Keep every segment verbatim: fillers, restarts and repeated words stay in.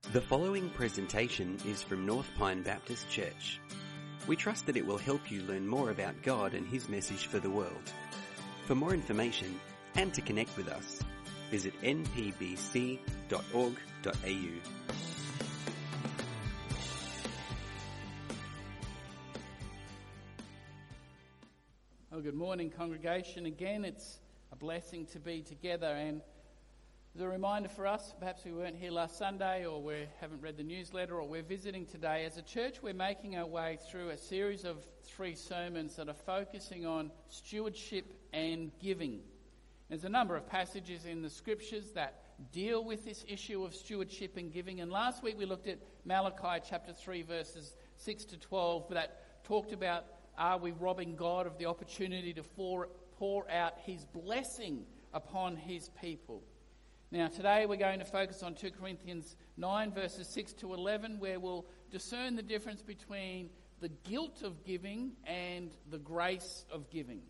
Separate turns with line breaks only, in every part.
The following presentation is from North Pine Baptist Church. We trust that it will help you learn more about God and His message for the world. For more information and to connect with us, visit n p b c dot org dot a u.
Well, good morning, congregation. Again, it's a blessing to be together, and as a reminder for us, perhaps we weren't here last Sunday, or we haven't read the newsletter, or we're visiting today. As a church, we're making our way through a series of three sermons that are focusing on stewardship and giving. There's a number of passages in the scriptures that deal with this issue of stewardship and giving. And last week we looked at Malachi chapter three, verses six to twelve, that talked about, are we robbing God of the opportunity to pour, pour out His blessing upon His people? Now today we're going to focus on two Corinthians nine, verses six to eleven, where we'll discern the difference between the guilt of giving and the grace of giving.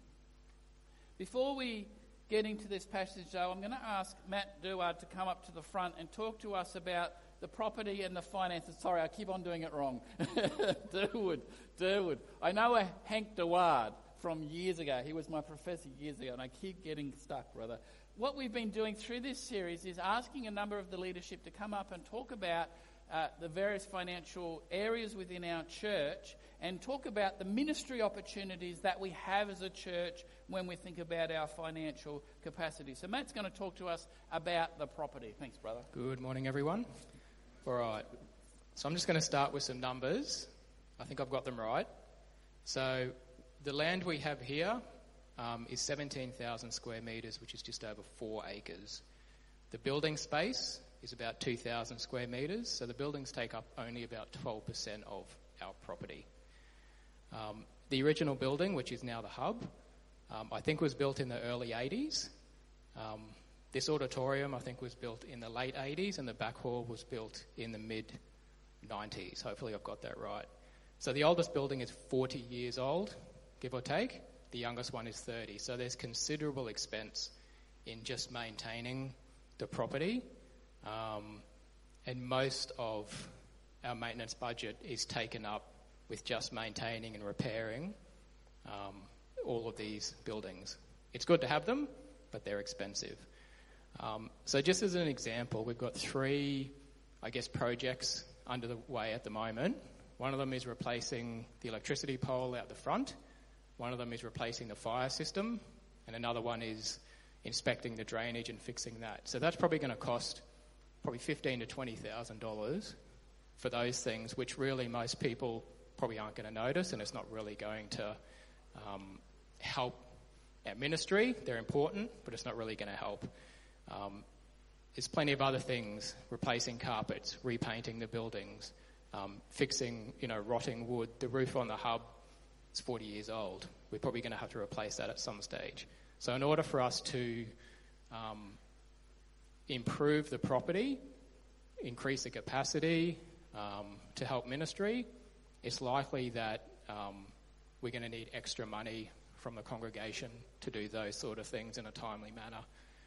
Before we get into this passage, though, I'm going to ask Matt Durward to come up to the front and talk to us about the property and the finances. Sorry, I keep on doing it wrong. Durward, Durward. I know a Hank Durward from years ago. He was my professor years ago, and I keep getting stuck, brother. What we've been doing through this series is asking a number of the leadership to come up and talk about uh, the various financial areas within our church and talk about the ministry opportunities that we have as a church when we think about our financial capacity. So Matt's going to talk to us about the property. Thanks, brother.
Good morning, everyone. All right. So I'm just going to start with some numbers. I think I've got them right. So the land we have here um, is seventeen thousand square metres, which is just over four acres. The building space is about two thousand square metres, so the buildings take up only about twelve percent of our property. Um, the original building, which is now the hub, um, I think was built in the early eighties. Um, this auditorium, I think, was built in the late eighties, and the back hall was built in the mid nineties. Hopefully I've got that right. So the oldest building is forty years old, give or take. The youngest one is thirty. So there's considerable expense in just maintaining the property. Um, and most of our maintenance budget is taken up with just maintaining and repairing um, all of these buildings. It's good to have them, but they're expensive. Um, so just as an example, we've got three, I guess, projects under the way at the moment. One of them is replacing the electricity pole out the front. One of them is replacing the fire system, and another one is inspecting the drainage and fixing that. So that's probably going to cost probably fifteen to twenty thousand dollars for those things, which really most people probably aren't going to notice, and it's not really going to um, help our ministry. They're important, but it's not really going to help. Um, there's plenty of other things: replacing carpets, repainting the buildings, um, fixing, you know, rotting wood. The roof on the hub is forty years old. We're probably going to have to replace that at some stage. So in order for us to um, improve the property, increase the capacity um, to help ministry, it's likely that um, we're going to need extra money from the congregation to do those sort of things in a timely manner.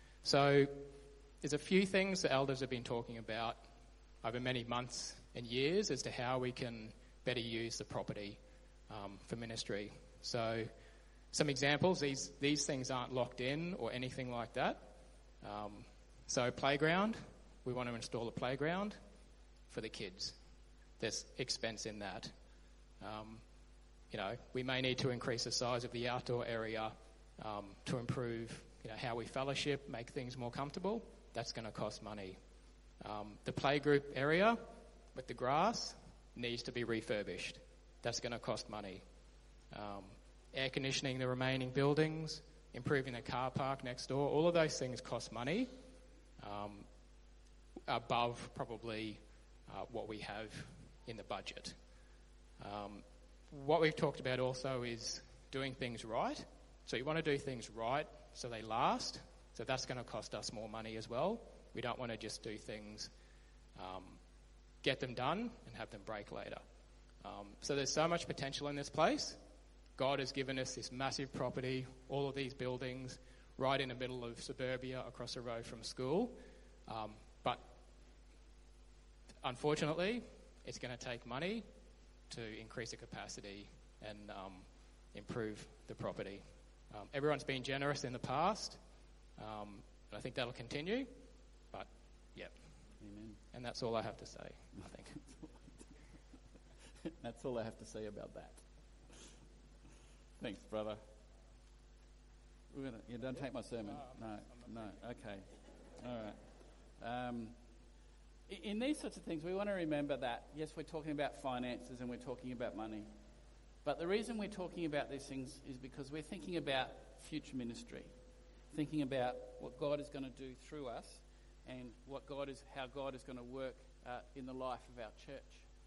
So there's a few things the elders have been talking about over many months and years as to how we can better use the property um, for ministry. So some examples, these these things aren't locked in or anything like that. Um, so playground, we want to install a playground for the kids. There's expense in that. Um, you know, we may need to increase the size of the outdoor area um, to improve, you know, how we fellowship, make things more comfortable. That's going to cost money. Um, the playgroup area with the grass needs to be refurbished. That's going to cost money. Um, air conditioning the remaining buildings, improving the car park next door, all of those things cost money, um, above probably uh, what we have in the budget. Um, what we've talked about also is doing things right. So you want to do things right so they last. So that's going to cost us more money as well. We don't want to just do things, um, get them done and have them break later. Um, so there's so much potential in this place. God has given us this massive property, all of these buildings, right in the middle of suburbia across the road from school. Um, but unfortunately, it's going to take money to increase the capacity and um, improve the property. Um, everyone's been generous in the past, um, and I think that'll continue, but yeah.
Amen.
And that's all I have to say, I think.
That's all I have to say about that. Thanks, brother. We're gonna, you don't take my sermon. No, no, okay. All right. Um, in these sorts of things, we want to remember that, yes, we're talking about finances and we're talking about money. But the reason we're talking about these things is because we're thinking about future ministry, thinking about what God is going to do through us and what God is, how God is going to work uh, in the life of our church.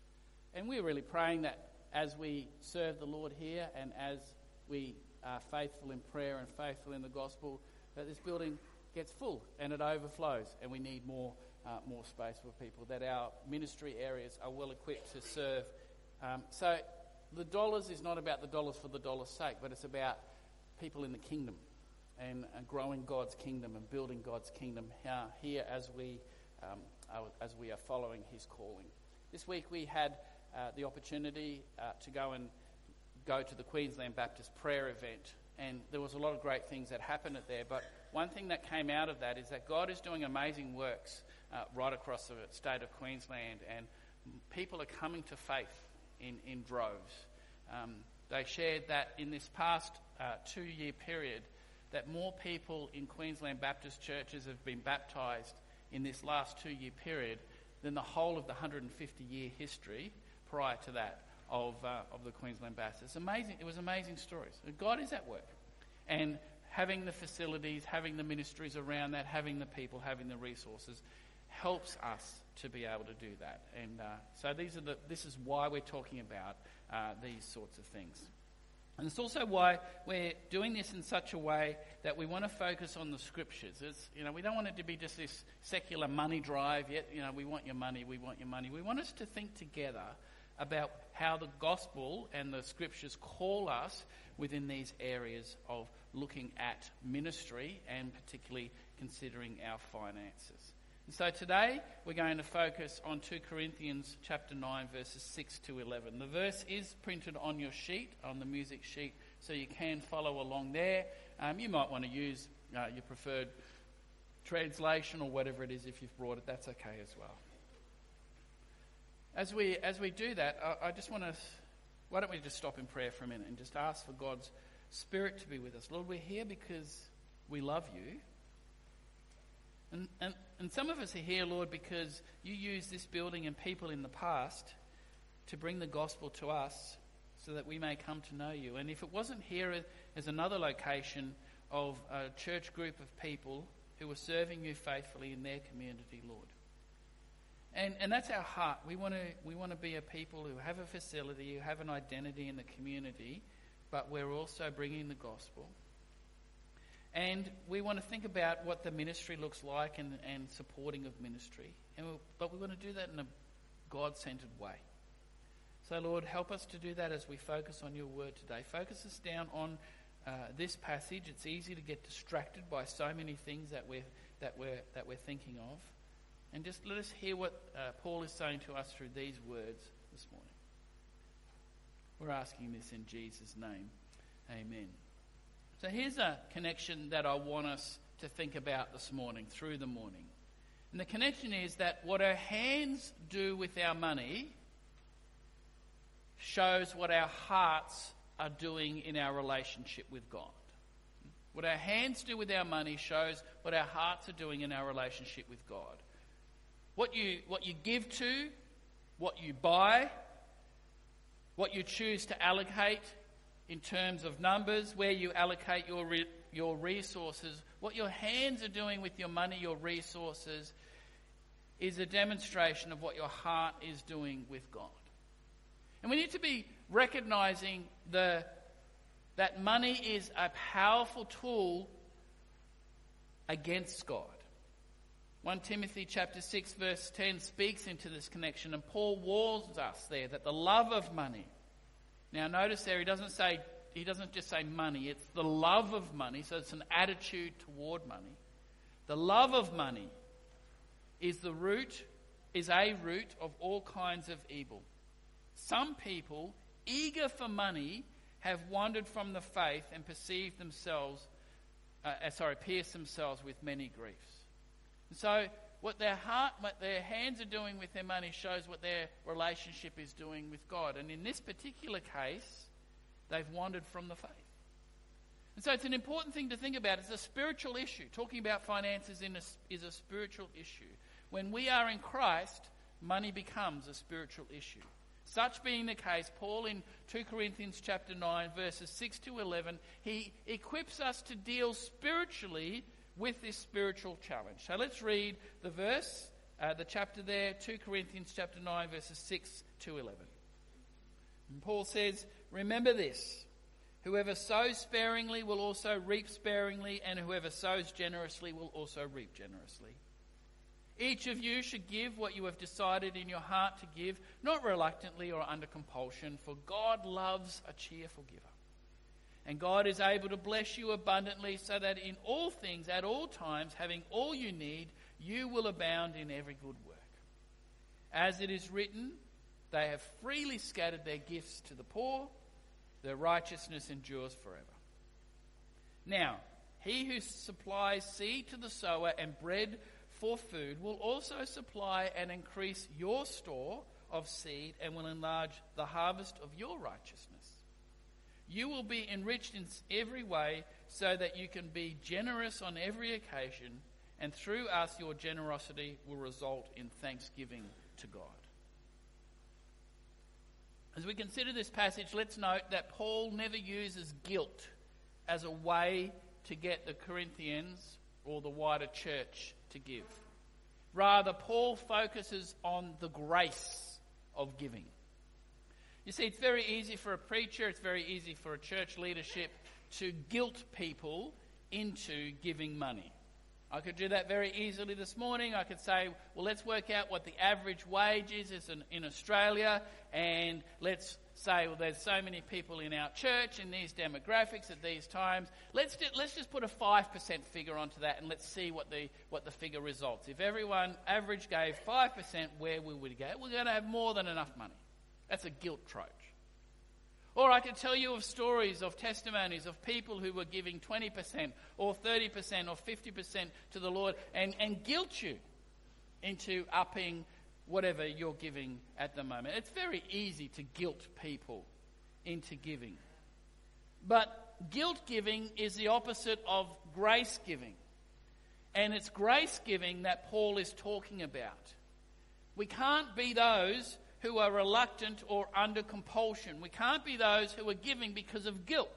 And we're really praying that as we serve the Lord here and as we are faithful in prayer and faithful in the gospel, that this building gets full and it overflows, and we need more uh, more space for people, that our ministry areas are well equipped to serve. Um, so the dollars is not about the dollars for the dollar's sake, but it's about people in the kingdom and, and growing God's kingdom and building God's kingdom uh, here as we um, are, as we are following His calling. This week we had uh, the opportunity uh, to go and go to the Queensland Baptist prayer event, and there was a lot of great things that happened at there, but one thing that came out of that is that God is doing amazing works uh, right across the state of Queensland, and people are coming to faith in, in droves. Um, they shared that in this past uh, two-year period, that more people in Queensland Baptist churches have been baptised in this last two-year period than the whole of the one hundred fifty year history prior to that of uh, of the Queensland Baptist. It's amazing. It was amazing stories. God is at work, and having the facilities, having the ministries around that, having the people, having the resources, helps us to be able to do that. And uh, so these are the. This is why we're talking about uh, these sorts of things. And it's also why we're doing this in such a way that we want to focus on the scriptures. It's, you know, we don't want it to be just this secular money drive. Yet, you know, we want your money, we want your money. We want us to think together about how the gospel and the scriptures call us within these areas of looking at ministry and particularly considering our finances. And so today we're going to focus on two Corinthians chapter nine verses six to eleven. The verse is printed on your sheet, on the music sheet, so you can follow along there. Um, you might want to use uh, your preferred translation or whatever it is if you've brought it. That's okay as well. As we as we do that, I, I just want to, why don't we just stop in prayer for a minute and just ask for God's Spirit to be with us. Lord, we're here because we love you. And, and, and some of us are here, Lord, because you used this building and people in the past to bring the gospel to us so that we may come to know you. And if it wasn't here as another location of a church group of people who were serving you faithfully in their community, Lord. And and that's our heart. We want to we want to be a people who have a facility, who have an identity in the community, but we're also bringing the gospel. And we want to think about what the ministry looks like and, and supporting of ministry. And we'll, but we want to do that in a God-centered way. So, Lord, help us to do that as we focus on your word today. Focus us down on uh, this passage. It's easy to get distracted by so many things that we're, that we're, that we're thinking of. And just let us hear what uh, Paul is saying to us through these words this morning. We're asking this in Jesus' name. Amen. So here's a connection that I want us to think about this morning, through the morning. And the connection is that what our hands do with our money shows what our hearts are doing in our relationship with God. What our hands do with our money shows what our hearts are doing in our relationship with God. What you, what you give to, what you buy, what you choose to allocate in terms of numbers, where you allocate your re, your resources, what your hands are doing with your money, your resources, is a demonstration of what your heart is doing with God. And we need to be recognizing the that money is a powerful tool against God. First Timothy chapter six verse ten speaks into this connection, and Paul warns us there that the love of money. Now notice there he doesn't say he doesn't just say money, it's the love of money, so it's an attitude toward money. The love of money is the root, is a root of all kinds of evil. Some people, eager for money, have wandered from the faith and perceived themselves, uh, sorry, pierced themselves with many griefs. And so what their heart, what their hands are doing with their money shows what their relationship is doing with God. And in this particular case, they've wandered from the faith. And so it's an important thing to think about. It's a spiritual issue. Talking about finances in a, is a spiritual issue. When we are in Christ, money becomes a spiritual issue. Such being the case, Paul in two Corinthians chapter nine, verses six to eleven, he equips us to deal spiritually with this spiritual challenge. So let's read the verse, uh, the chapter there, two Corinthians chapter nine, verses six to eleven. And Paul says, "Remember this, whoever sows sparingly will also reap sparingly, and whoever sows generously will also reap generously. Each of you should give what you have decided in your heart to give, not reluctantly or under compulsion, for God loves a cheerful giver. And God is able to bless you abundantly, so that in all things, at all times, having all you need, you will abound in every good work. As it is written, they have freely scattered their gifts to the poor, their righteousness endures forever. Now, he who supplies seed to the sower and bread for food will also supply and increase your store of seed and will enlarge the harvest of your righteousness. You will be enriched in every way so that you can be generous on every occasion, and through us your generosity will result in thanksgiving to God." As we consider this passage, let's note that Paul never uses guilt as a way to get the Corinthians or the wider church to give. Rather, Paul focuses on the grace of giving. You see, it's very easy for a preacher, it's very easy for a church leadership to guilt people into giving money. I could do that very easily this morning. I could say, well, let's work out what the average wage is in, in Australia, and let's say, well, there's so many people in our church in these demographics at these times. Let's do, let's just put a five percent figure onto that, and let's see what the what the figure results. If everyone average gave five percent, where will we go? We're going to have more than enough money. That's a guilt trope. Or I could tell you of stories, of testimonies of people who were giving twenty percent or thirty percent or fifty percent to the Lord and, and guilt you into upping whatever you're giving at the moment. It's very easy to guilt people into giving. But guilt giving is the opposite of grace giving. And it's grace giving that Paul is talking about. We can't be those who are reluctant or under compulsion. We can't be those who are giving because of guilt.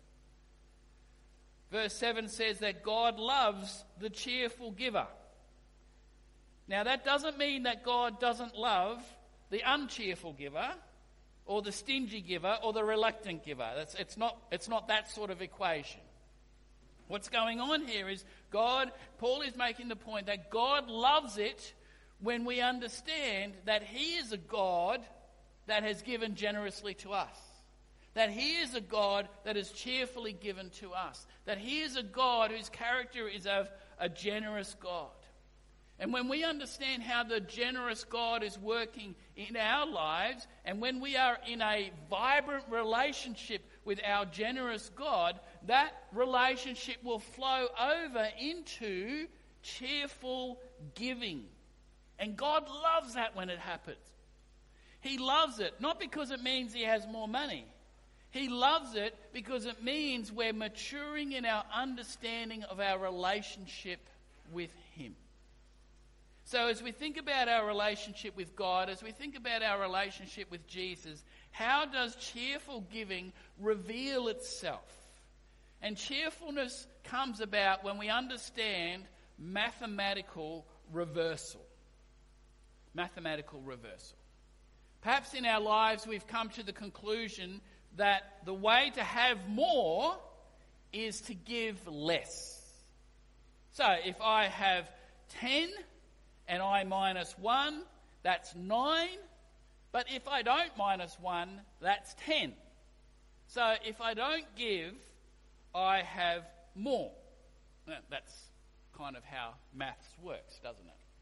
Verse seven says that God loves the cheerful giver. Now that doesn't mean that God doesn't love the uncheerful giver or the stingy giver or the reluctant giver. That's, it's not, it's not that sort of equation. What's going on here is God, Paul is making the point that God loves it when we understand that he is a God that has given generously to us. That he is a God that is cheerfully given to us. That he is a God whose character is of a generous God. And when we understand how the generous God is working in our lives, and when we are in a vibrant relationship with our generous God, that relationship will flow over into cheerful giving. And God loves that when it happens. He loves it, not because it means he has more money. He loves it because it means we're maturing in our understanding of our relationship with him. So as we think about our relationship with God, as we think about our relationship with Jesus, how does cheerful giving reveal itself? And cheerfulness comes about when we understand mathematical reversal. Mathematical reversal. Perhaps in our lives we've come to the conclusion that the way to have more is to give less. So if I have ten and I minus one, that's nine. But if I don't minus one, that's ten. So if I don't give, I have more. That's kind of how maths works, doesn't it?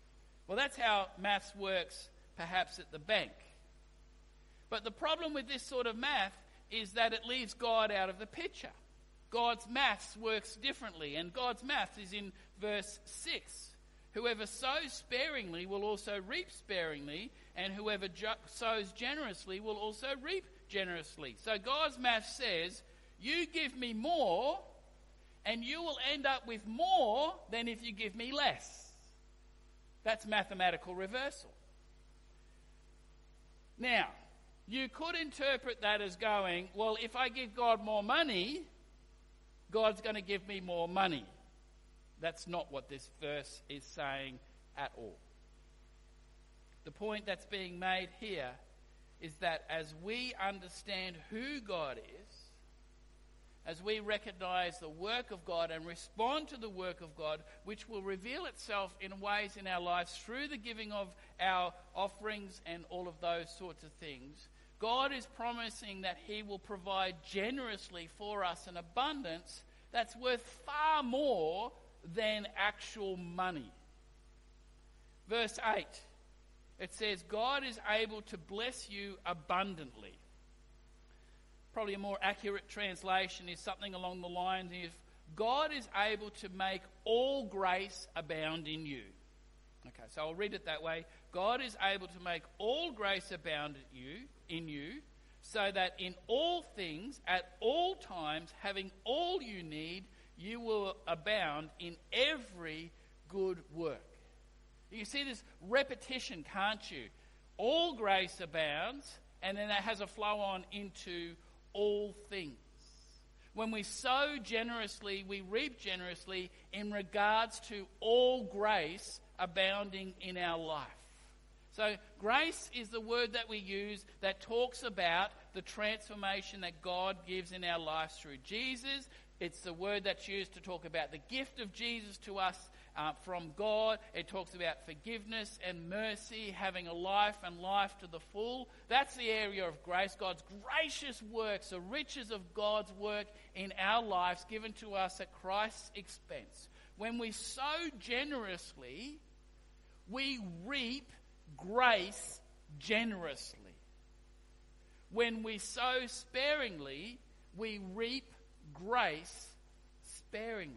Well, that's how maths works, perhaps at the bank. But the problem with this sort of math is that it leaves God out of the picture. God's maths works differently, and God's maths is in verse six. Whoever sows sparingly will also reap sparingly, and whoever ju- sows generously will also reap generously. So God's math says, you give me more, and you will end up with more than if you give me less. That's mathematical reversal. Now, you could interpret that as going, well, if I give God more money, God's going to give me more money. That's not what this verse is saying at all. The point that's being made here is that as we understand who God is, as we recognize the work of God and respond to the work of God, which will reveal itself in ways in our lives through the giving of our offerings and all of those sorts of things, God is promising that he will provide generously for us an abundance that's worth far more than actual money. Verse eight, it says, God is able to bless you abundantly. Probably a more accurate translation is something along the lines of, God is able to make all grace abound in you. Okay, so I'll read it that way. God is able to make all grace abound in you, in you, so that in all things, at all times, having all you need, you will abound in every good work. You see this repetition, can't you? All grace abounds, and then that has a flow on into all things. When we sow generously, we reap generously in regards to all grace abounding in our life. So grace is the word that we use that talks about the transformation that God gives in our lives through Jesus. It's the word that's used to talk about the gift of Jesus to us uh, from God. It talks about forgiveness and mercy, having a life and life to the full. That's the area of grace, God's gracious works, the riches of God's work in our lives given to us at Christ's expense. When we sow generously, we reap grace generously. When we sow sparingly, we reap grace sparingly.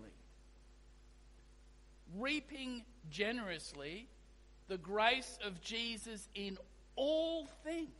Reaping generously the grace of Jesus in all things.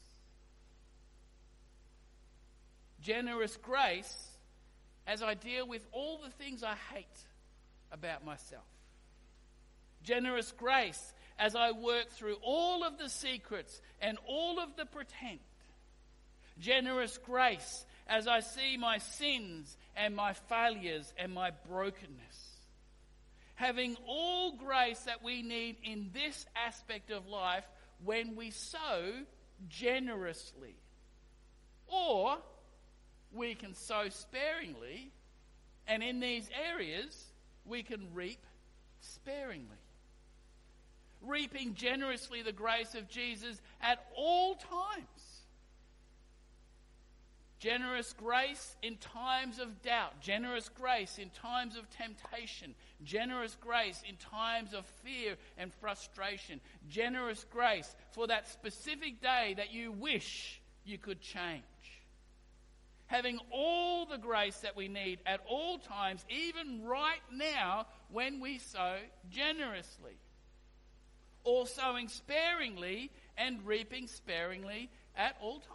Generous grace as I deal with all the things I hate about myself. Generous grace as I work through all of the secrets and all of the pretend. Generous grace as I see my sins and my failures and my brokenness. Having all grace that we need in this aspect of life when we sow generously. Or we can sow sparingly, and in these areas we can reap sparingly. Reaping generously the grace of Jesus at all times. Generous grace in times of doubt. Generous grace in times of temptation. Generous grace in times of fear and frustration. Generous grace for that specific day that you wish you could change. Having all the grace that we need at all times, even right now when we sow generously. Or sowing sparingly and reaping sparingly at all times.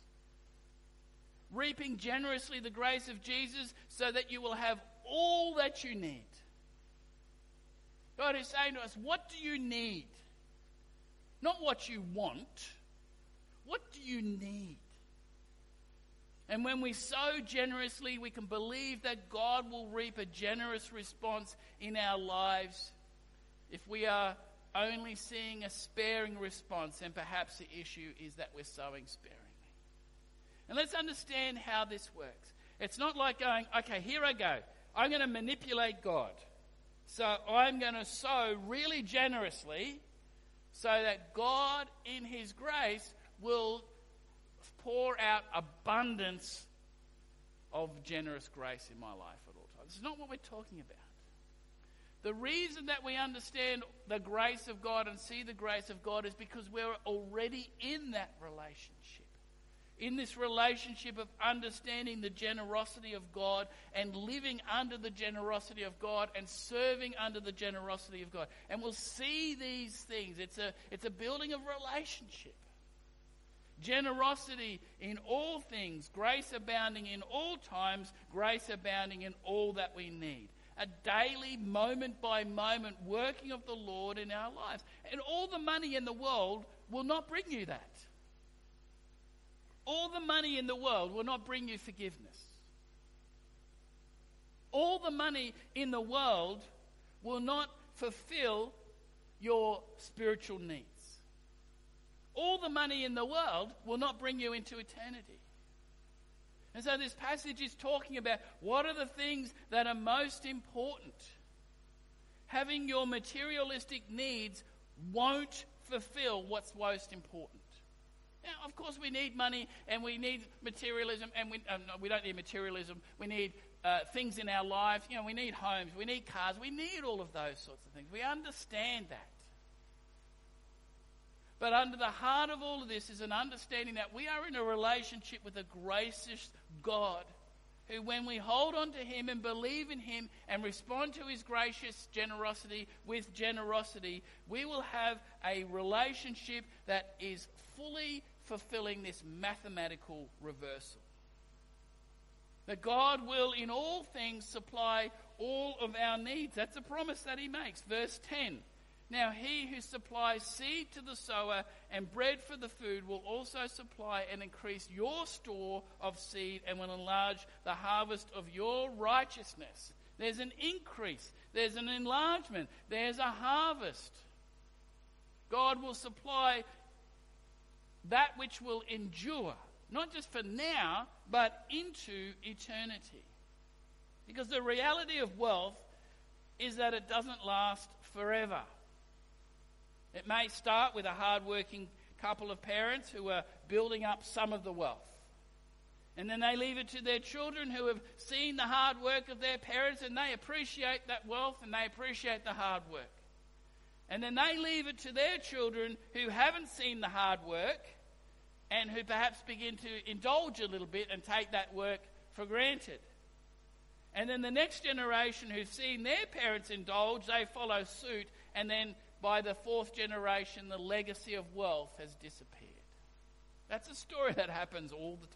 Reaping generously the grace of Jesus so that you will have all that you need. God is saying to us, what do you need? Not what you want. What do you need? And when we sow generously, we can believe that God will reap a generous response in our lives. If we are only seeing a sparing response, then perhaps the issue is that we're sowing sparingly. And let's understand how this works. It's not like going, okay, here I go. I'm going to manipulate God. So I'm going to sow really generously so that God in his grace will pour out abundance of generous grace in my life at all times. This is not what we're talking about. The reason that we understand the grace of God and see the grace of God is because we're already in that relationship. In this relationship of understanding the generosity of God and living under the generosity of God and serving under the generosity of God. And we'll see these things. It's a, it's a building of relationship. Generosity in all things, grace abounding in all times, grace abounding in all that we need. A daily, moment by moment working of the Lord in our lives. And all the money in the world will not bring you that. All the money in the world will not bring you forgiveness. All the money in the world will not fulfill your spiritual needs. All the money in the world will not bring you into eternity. And so this passage is talking about what are the things that are most important. Having your materialistic needs won't fulfill what's most important. Now, of course, we need money and we need materialism, and we, uh, no, we don't need materialism. We need uh, things in our lives. You know, we need homes, we need cars, we need all of those sorts of things. We understand that. But under the heart of all of this is an understanding that we are in a relationship with a gracious God who, when we hold on to him and believe in him and respond to his gracious generosity with generosity, we will have a relationship that is fully fulfilling this mathematical reversal. That God will in all things supply all of our needs. That's a promise that he makes. Verse ten. Now he who supplies seed to the sower and bread for the food will also supply and increase your store of seed and will enlarge the harvest of your righteousness. There's an increase. There's an enlargement. There's a harvest. God will supply that which will endure, not just for now, but into eternity. Because the reality of wealth is that it doesn't last forever. It may start with a hard-working couple of parents who are building up some of the wealth. And then they leave it to their children who have seen the hard work of their parents, and they appreciate that wealth and they appreciate the hard work. And then they leave it to their children who haven't seen the hard work and who perhaps begin to indulge a little bit and take that work for granted. And then the next generation who've seen their parents indulge, they follow suit, and then by the fourth generation, the legacy of wealth has disappeared. That's a story that happens all the time.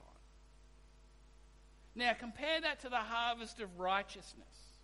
Now, compare that to the harvest of righteousness.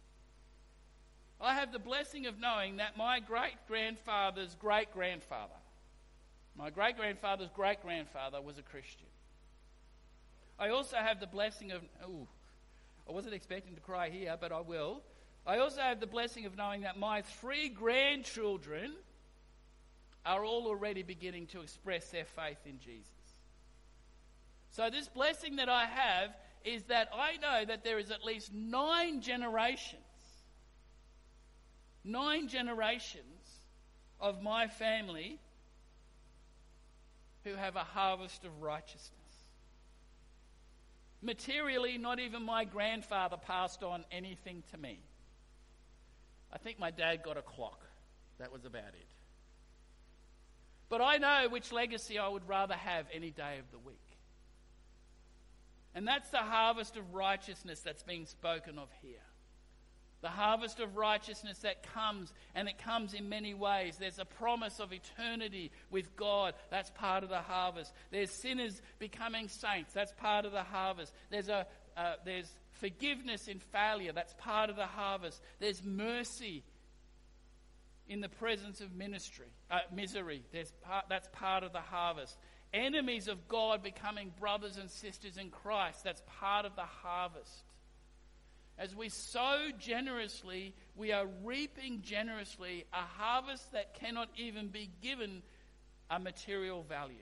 I have the blessing of knowing that my great-grandfather's great-grandfather, my great-grandfather's great-grandfather was a Christian. I also have the blessing of... Ooh, I wasn't expecting to cry here, but I will. I also have the blessing of knowing that my three grandchildren are all already beginning to express their faith in Jesus. So this blessing that I have is that I know that there is at least nine generations, nine generations of my family who have a harvest of righteousness. Materially, not even my grandfather passed on anything to me. I think my dad got a clock. That was about it. But I know which legacy I would rather have any day of the week. And that's the harvest of righteousness that's being spoken of here. The harvest of righteousness that comes, and it comes in many ways. There's a promise of eternity with God. That's part of the harvest. There's sinners becoming saints. That's part of the harvest. There's a uh, there's forgiveness in failure. That's part of the harvest. There's mercy in the presence of ministry, uh, misery. There's part, that's part of the harvest. Enemies of God becoming brothers and sisters in Christ. That's part of the harvest. As we sow generously, we are reaping generously a harvest that cannot even be given a material value.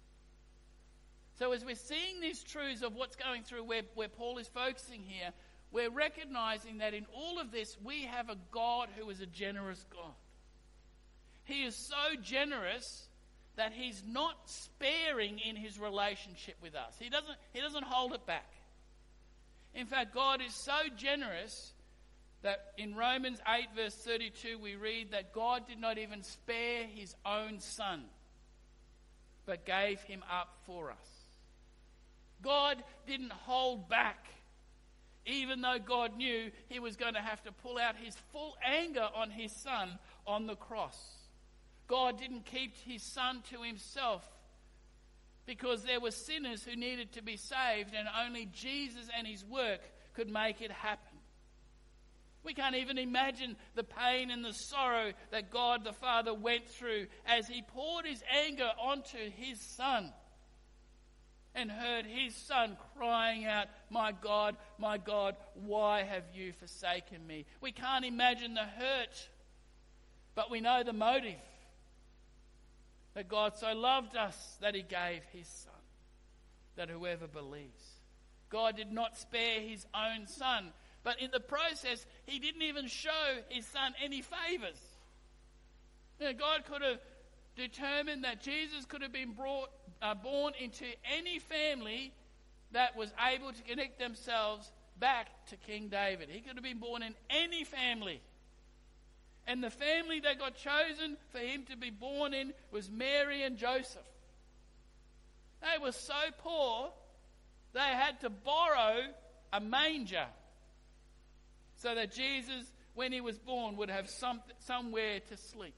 So as we're seeing these truths of what's going through where, where Paul is focusing here, we're recognizing that in all of this, we have a God who is a generous God. He is so generous that he's not sparing in his relationship with us. He doesn't, he doesn't hold it back. In fact, God is so generous that in Romans eight verse thirty-two we read that God did not even spare his own son, but gave him up for us. God didn't hold back, even though God knew he was going to have to pull out his full anger on his son on the cross. God didn't keep his son to himself, because there were sinners who needed to be saved, and only Jesus and his work could make it happen. We can't even imagine the pain and the sorrow that God the Father went through as he poured his anger onto his son and heard his son crying out, "My God, my God, why have you forsaken me?" We can't imagine the hurt, but we know the motive. That God so loved us that he gave his son, that whoever believes. God did not spare his own son, but in the process, he didn't even show his son any favors. You know, God could have determined that Jesus could have been brought, uh, born into any family that was able to connect themselves back to King David. He could have been born in any family. And the family that got chosen for him to be born in was Mary and Joseph. They were so poor, they had to borrow a manger so that Jesus, when he was born, would have some, somewhere to sleep.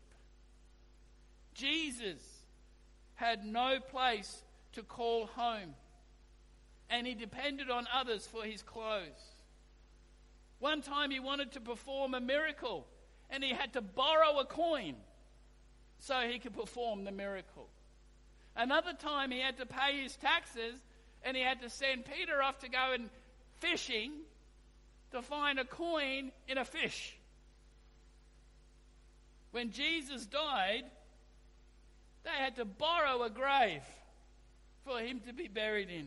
Jesus had no place to call home, and he depended on others for his clothes. One time he wanted to perform a miracle, and he had to borrow a coin so he could perform the miracle. Another time he had to pay his taxes, and he had to send Peter off to go and fishing to find a coin in a fish. When Jesus died, they had to borrow a grave for him to be buried in.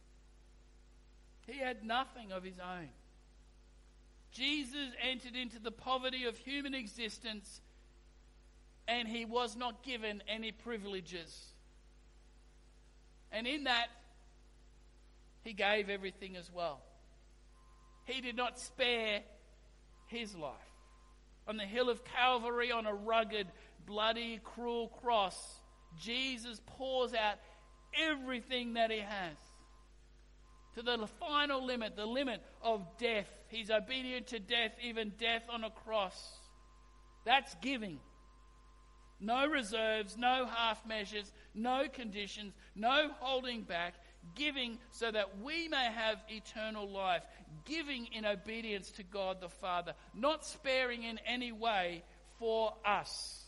He had nothing of his own. Jesus entered into the poverty of human existence, and he was not given any privileges. And in that, he gave everything as well. He did not spare his life. On the hill of Calvary, on a rugged, bloody, cruel cross, Jesus pours out everything that he has. To the final limit, the limit of death. He's obedient to death, even death on a cross. That's giving. No reserves, no half measures, no conditions, no holding back. Giving so that we may have eternal life. Giving in obedience to God the Father. Not sparing in any way for us.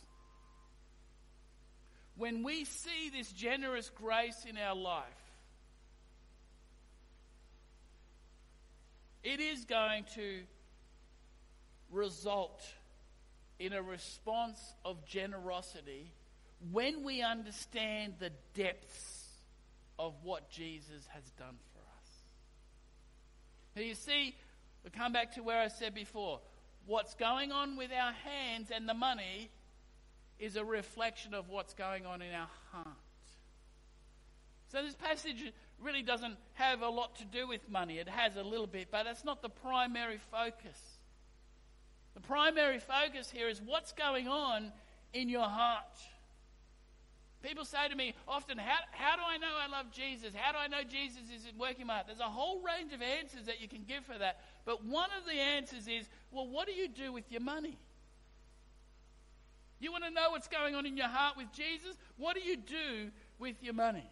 When we see this generous grace in our life, it is going to result in a response of generosity when we understand the depths of what Jesus has done for us. Now you see, we come back to where I said before, what's going on with our hands and the money is a reflection of what's going on in our heart. So this passage really doesn't have a lot to do with money. It has a little bit, but it's not the primary focus. The primary focus here is what's going on in your heart. People say to me often, how, how do I know I love Jesus? How do I know Jesus is working my heart? There's a whole range of answers that you can give for that. But one of the answers is, well, what do you do with your money? You want to know what's going on in your heart with Jesus? What do you do with your money?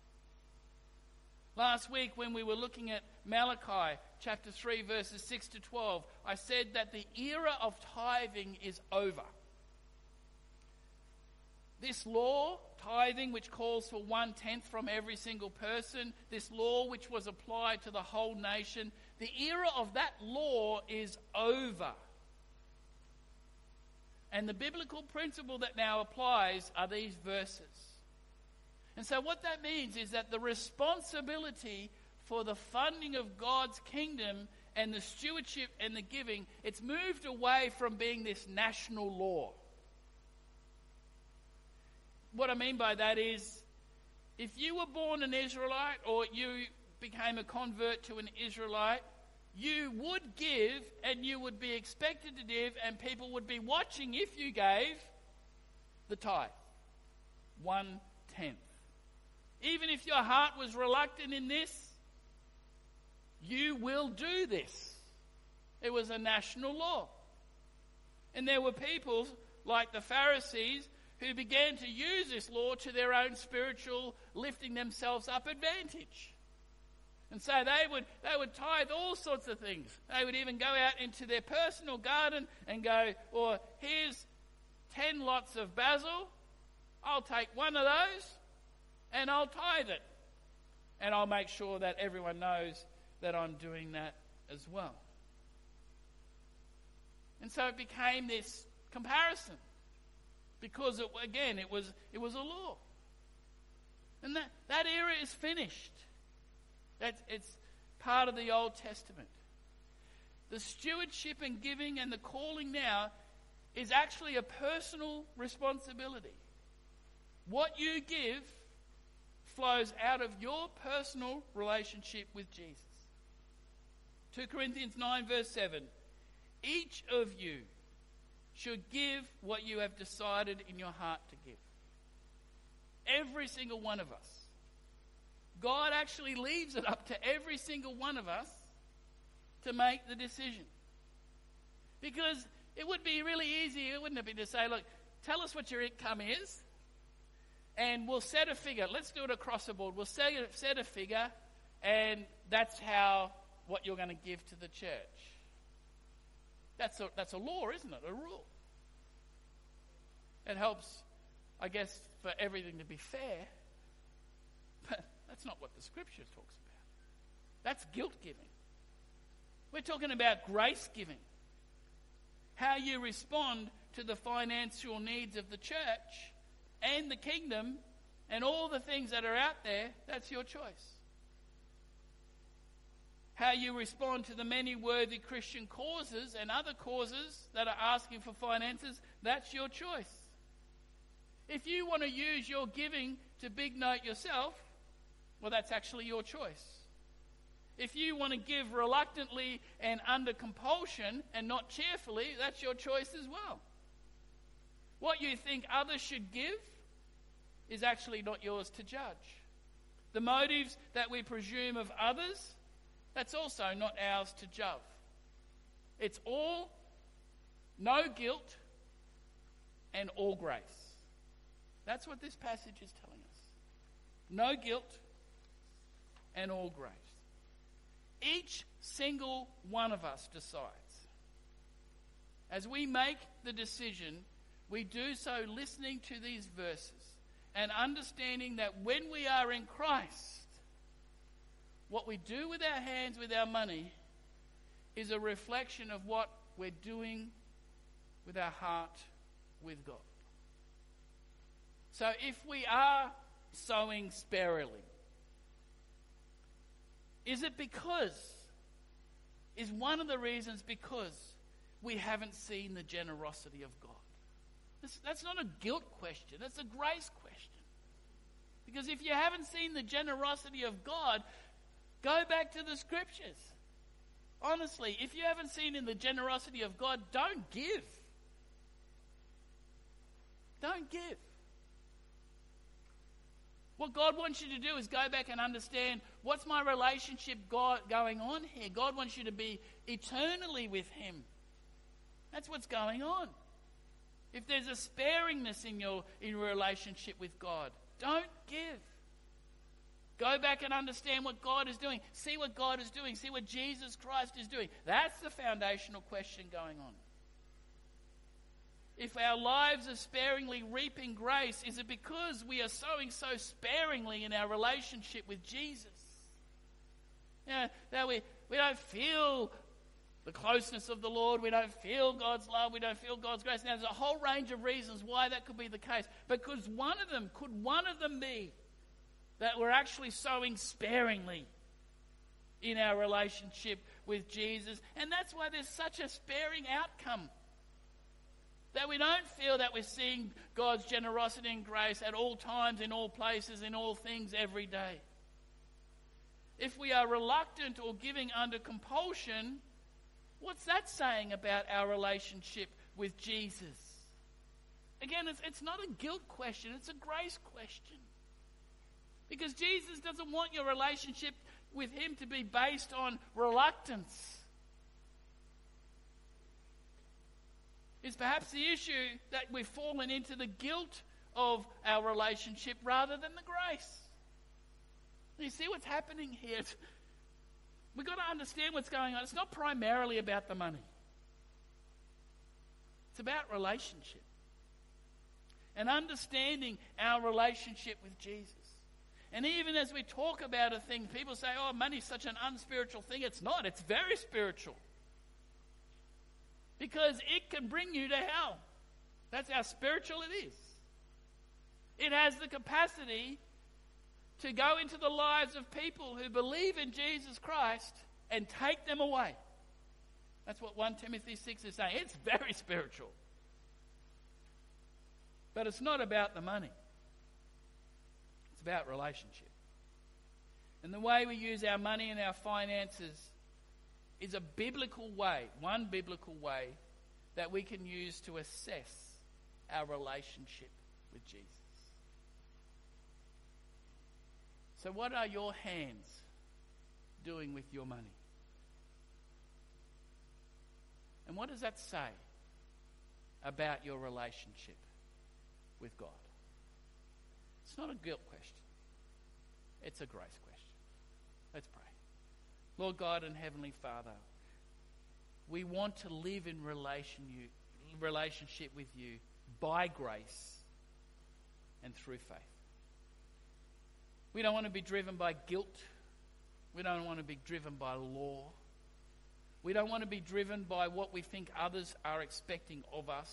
Last week when we were looking at Malachi chapter three verses six to twelve, I said that the era of tithing is over. This law, tithing, which calls for one-tenth from every single person, this law which was applied to the whole nation, the era of that law is over. And the biblical principle that now applies are these verses. And so what that means is that the responsibility for the funding of God's kingdom and the stewardship and the giving, it's moved away from being this national law. What I mean by that is, if you were born an Israelite or you became a convert to an Israelite, you would give and you would be expected to give, and people would be watching if you gave the tithe, one tenth. Even if your heart was reluctant in this, you will do this. It was a national law. And there were people like the Pharisees who began to use this law to their own spiritual lifting themselves up advantage. And so they would they would tithe all sorts of things. They would even go out into their personal garden and go, or here's ten lots of basil. I'll take one of those and I'll tithe it. And I'll make sure that everyone knows that I'm doing that as well. And so it became this comparison. Because, it, again, it was it was a law. And that, that era is finished. That's, it's part of the Old Testament. The stewardship and giving and the calling now is actually a personal responsibility. What you give flows out of your personal relationship with Jesus. Second Corinthians nine verse seven. Each of you should give what you have decided in your heart to give. Every single one of us. God actually leaves it up to every single one of us to make the decision. Because it would be really easy, wouldn't it be, to say, look, tell us what your income is, and we'll set a figure. Let's do it across the board. We'll set a, set a figure, and that's how, what you're going to give to the church. That's a, that's a law, isn't it? A rule. It helps, I guess, for everything to be fair. But that's not what the scripture talks about. That's guilt giving. We're talking about grace giving. How you respond to the financial needs of the church and the kingdom and all the things that are out there, that's your choice. How you respond to the many worthy Christian causes and other causes that are asking for finances, that's your choice. If you want to use your giving to big note yourself, well, that's actually your choice. If you want to give reluctantly and under compulsion and not cheerfully, that's your choice as well. What you think others should give is actually not yours to judge. The motives that we presume of others, that's also not ours to judge. It's all no guilt and all grace. That's what this passage is telling us. No guilt and all grace. Each single one of us decides. As we make the decision, we do so listening to these verses and understanding that when we are in Christ, what we do with our hands, with our money, is a reflection of what we're doing with our heart with God. So if we are sowing sparingly, is it because, is one of the reasons because we haven't seen the generosity of God? That's, that's not a guilt question, that's a grace question. Because if you haven't seen the generosity of God, go back to the scriptures. Honestly, if you haven't seen in the generosity of God, don't give. Don't give. What God wants you to do is go back and understand, what's my relationship God going on here? God wants you to be eternally with Him. That's what's going on. If there's a sparingness in your, in your relationship with God, don't give. Go back and understand what God is doing. See what God is doing. See what Jesus Christ is doing. That's the foundational question going on. If our lives are sparingly reaping grace, is it because we are sowing so sparingly in our relationship with Jesus? You know, that we, we don't feel the closeness of the Lord, we don't feel God's love, we don't feel God's grace. Now, there's a whole range of reasons why that could be the case. But could one of them, could one of them be that we're actually sowing sparingly in our relationship with Jesus? And that's why there's such a sparing outcome. That we don't feel that we're seeing God's generosity and grace at all times, in all places, in all things, every day. if we are reluctant or giving under compulsion, what's that saying about our relationship with Jesus? Again, it's, it's not a guilt question, it's a grace question. Because Jesus doesn't want your relationship with him to be based on reluctance. It's perhaps the issue that we've fallen into the guilt of our relationship rather than the grace. You see what's happening here? We've got to understand what's going on. It's not primarily about the money. It's about relationship. And understanding our relationship with Jesus. And even as we talk about a thing, people say, oh, money's such an unspiritual thing. It's not. It's very spiritual. Because it can bring you to hell. That's how spiritual it is. It has the capacity to go into the lives of people who believe in Jesus Christ and take them away. That's what First Timothy six is saying. It's very spiritual. But it's not about the money. It's about relationship. And the way we use our money and our finances is a biblical way, one biblical way that we can use to assess our relationship with Jesus. So what are your hands doing with your money? And what does that say about your relationship with God? It's not a guilt question. It's a grace question. Let's pray. Lord God and Heavenly Father, we want to live in relation you, relationship with you by grace and through faith. We don't want to be driven by guilt. We don't want to be driven by law. We don't want to be driven by what we think others are expecting of us.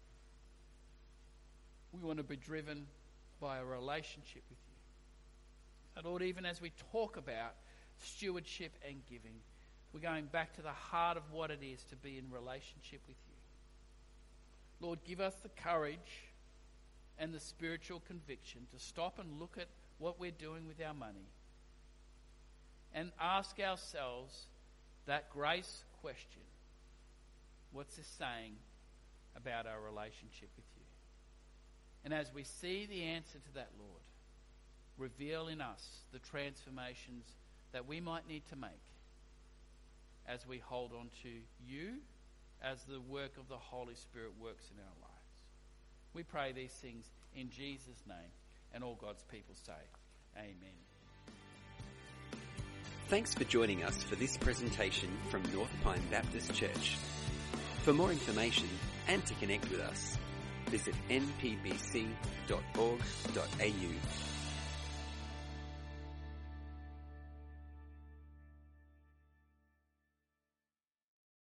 We want to be driven by a relationship with you. And Lord, even as we talk about stewardship and giving, we're going back to the heart of what it is to be in relationship with you. Lord, give us the courage and the spiritual conviction to stop and look at what we're doing with our money and ask ourselves that grace question. What's this saying about our relationship with you? And as we see the answer to that, Lord, reveal in us the transformations that we might need to make as we hold on to you, as the work of the Holy Spirit works in our lives. We pray these things in Jesus' name, and all God's people say, amen.
Thanks for joining us for this presentation from North Pine Baptist Church. For more information and to connect with us, visit n p b c dot org dot a u.